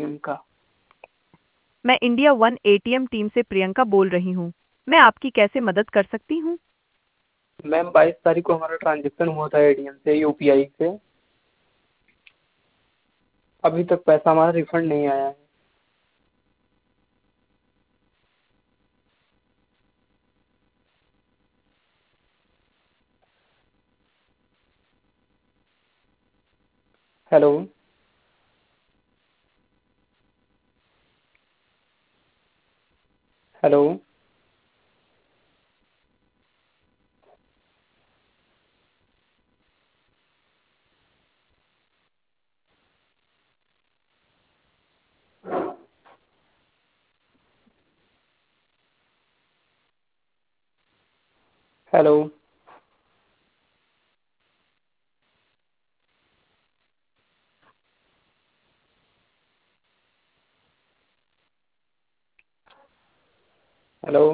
ATM का। मैं India one ATM team से प्रियंका बोल रही हूँ। मैं आपकी कैसे मदद कर सकती हूँ? मैम 22 तारीख को हमारा ट्रांजेक्शन हुआ था एटीएम से यूपीआई से। अभी तक पैसा हमारा रिफंड नहीं आया है। हेलो। हेलो। हेलो। हेलो।